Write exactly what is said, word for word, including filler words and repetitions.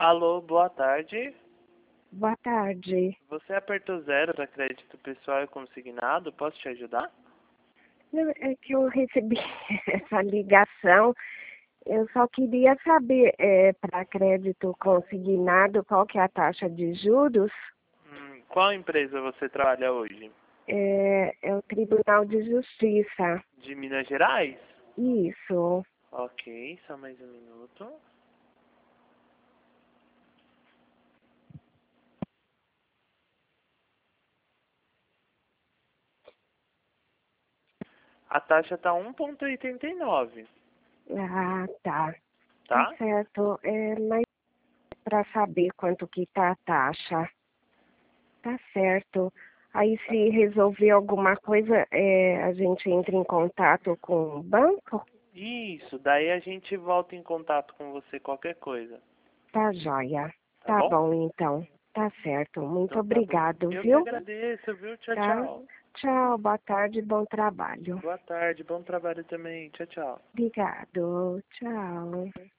Alô, boa tarde. Boa tarde. Você apertou zero para crédito pessoal e consignado? Posso te ajudar? Não, é que eu recebi essa ligação. Eu só queria saber, é, para crédito consignado, qual que é a taxa de juros? Hum, qual empresa você trabalha hoje? É, é o Tribunal de Justiça. De Minas Gerais? Isso. Ok, só mais um minuto. A taxa tá um vírgula oitenta e nove, Ah, tá. Tá tá? certo. É, mas para saber quanto que tá a taxa. Tá certo. Aí se resolver alguma coisa, é, a gente entra em contato com o banco? Isso, daí a gente volta em contato com você qualquer coisa, Tá joia. tá Tá bom? bom, então. Tá certo. Muito Então tá bom. obrigado, Eu que viu? agradeço, viu? Tchau, Tá? tchau. Tchau, boa tarde, bom trabalho. Boa tarde, bom trabalho também. Tchau, tchau. Obrigado. Tchau.